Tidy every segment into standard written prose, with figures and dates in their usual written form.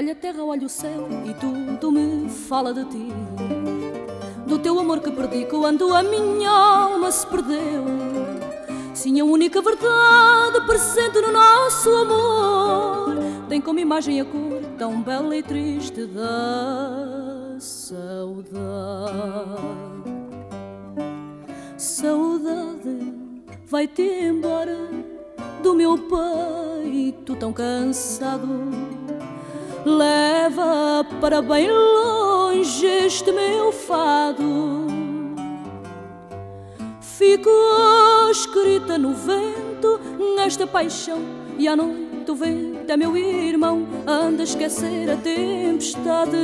Olha a terra, olha o céu e tudo me fala de ti, do teu amor que perdi quando a minha alma se perdeu. Sim, a única verdade presente no nosso amor tem como imagem a cor tão bela e triste da saudade. Saudade, vai-te embora do meu peito tão cansado. Leva para bem longe este meu fado. Ficou escrita no vento nesta paixão, e à noite o vento é meu irmão, anda a esquecer a tempestade.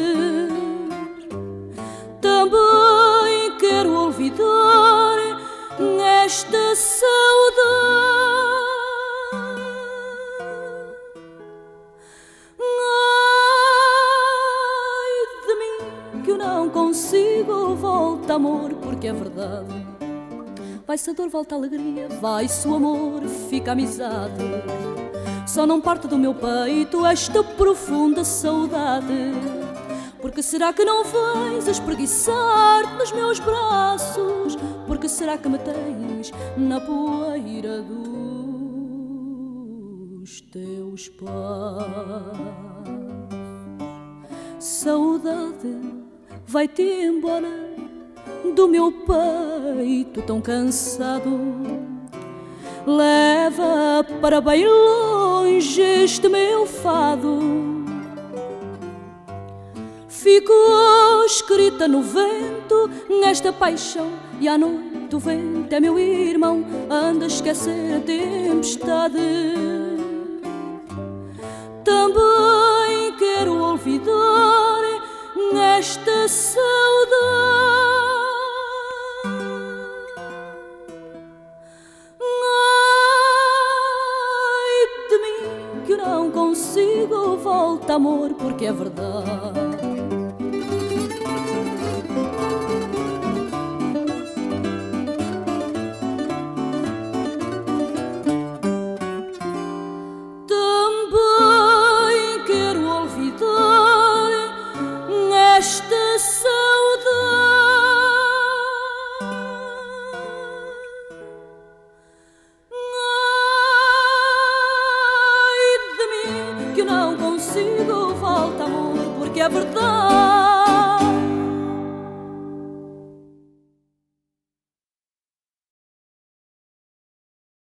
Também quero olvidar esta saudade. Que eu não consigo, volta amor, porque é verdade. Vai-se a dor, volta a alegria, vai-se o amor, fica a amizade. Só não parte do meu peito esta profunda saudade. Porque será que não vais espreguiçar-te nos meus braços? Porque será que me tens na poeira dos teus pés? Saudade, vai-te embora do meu peito tão cansado. Leva para bem longe este meu fado. Ficou escrita no vento nesta paixão, e à noite o vento é meu irmão, anda a esquecer a tempestade. Também quero olvidar nesta saudade. Ai de mim que eu não consigo, volta amor, porque é verdade. Que eu não consigo, volta amor, porque é verdade.